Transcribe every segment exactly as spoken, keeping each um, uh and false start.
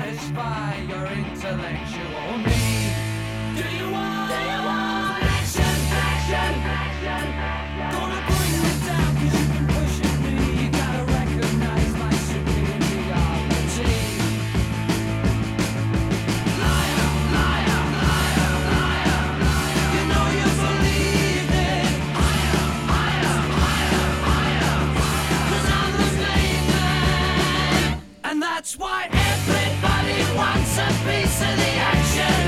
satisfy your intellectual need. Do you want, Do you want action, action, action, action? Gonna bring me down cause you've been pushing me. You gotta recognize my superiority. Liar, liar, liar, liar, liar. You know you believed it. Higher, higher, higher, higher, higher. Cause I'm the main man. And that's why everybody wants a piece of the action.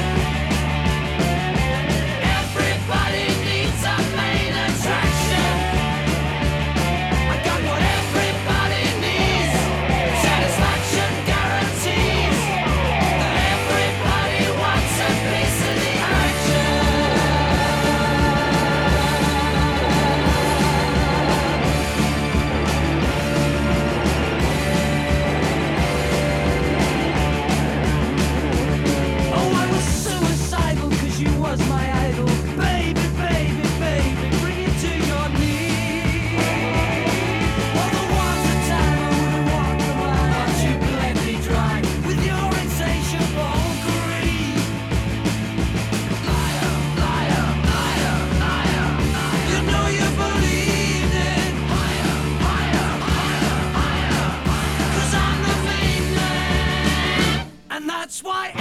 Everybody needs a main attraction. I got what everybody needs. Satisfaction guarantees that everybody wants a piece of the action. Oh, I was suicidal cause you was my idol. Baby, baby, baby, bring it to your knees. Well, there was a time I would've walked the line, but you bled me dry with your insatiable greed. Liar, liar, liar, liar, liar. You know you believed it. Higher, higher, higher, higher, higher. Cause I'm the main man. And that's why